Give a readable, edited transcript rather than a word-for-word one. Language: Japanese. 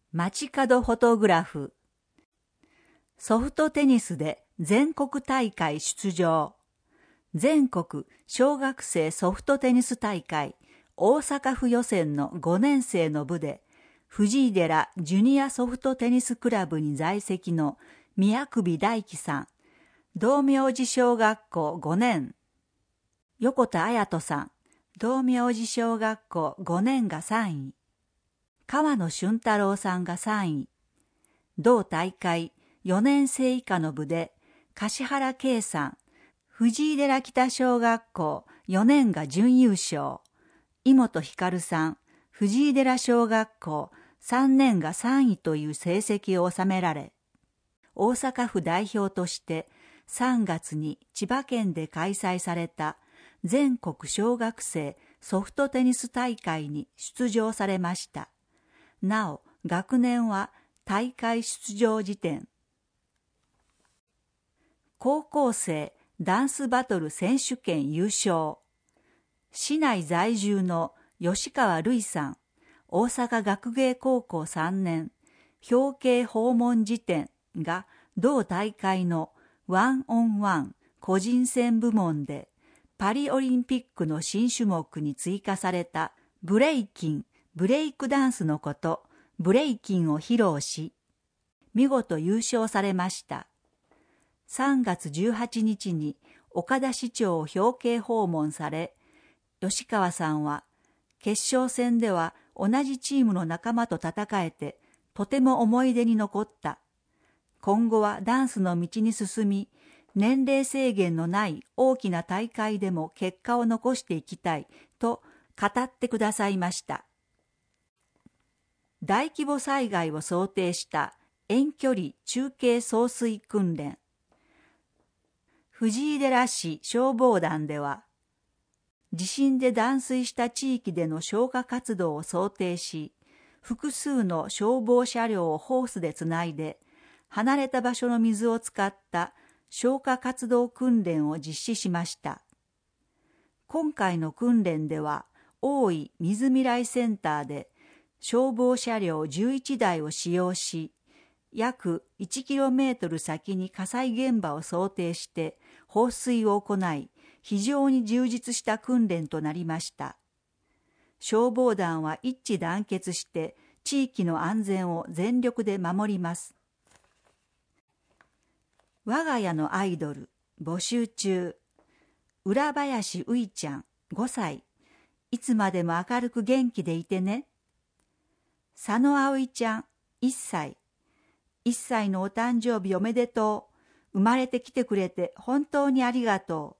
街角フォトグラフ。ソフトテニスで全国大会出場。全国小学生ソフトテニス大会大阪府予選の5年生の部で、藤井寺ジュニアソフトテニスクラブに在籍の宮首大輝さん、道明寺小学校5年。横田彩人さん、道明寺小学校5年が3位。川野俊太郎さんが3位。同大会4年生以下の部で、橿原圭さん、藤井寺北小学校4年が準優勝。井本光さん、藤井寺小学校3年が3位という成績を収められ、大阪府代表として3月に千葉県で開催された全国小学生ソフトテニス大会に出場されました。なお、学年は大会出場時点。高校生ダンスバトル選手権優勝。市内在住の吉川瑠衣さん、大阪学芸高校3年、表敬訪問時点が同大会のワンオンワン個人戦部門でパリオリンピックの新種目に追加されたブレイキン、ブレイクダンスのこと、ブレイキンを披露し、見事優勝されました。3月18日に岡田市長を表敬訪問され、吉川さんは、決勝戦では同じチームの仲間と戦えて、とても思い出に残った。今後はダンスの道に進み、年齢制限のない大きな大会でも結果を残していきたいと語ってくださいました。大規模災害を想定した遠距離中継送水訓練。藤井寺市消防団では、地震で断水した地域での消火活動を想定し、複数の消防車両をホースでつないで、離れた場所の水を使った消火活動訓練を実施しました。今回の訓練では、大井水未来センターで消防車両11台を使用し、約 1km 先に火災現場を想定して放水を行い、非常に充実した訓練となりました。消防団は一致団結して地域の安全を全力で守ります。我が家のアイドル募集中。浦林ういちゃん5歳。いつまでも明るく元気でいてね。佐野葵ちゃん1歳。1歳のお誕生日おめでとう。生まれてきてくれて本当にありがとう。